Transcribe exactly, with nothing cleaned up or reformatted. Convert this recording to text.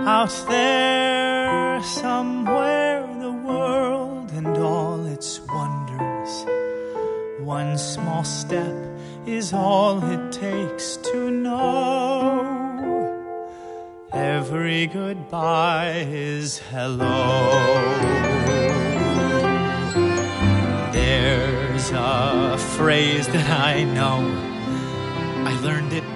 Out there somewhere in the world and all its wonders, one small step is all it takes to know. Every goodbye is hello. There's a phrase that I know, I learned it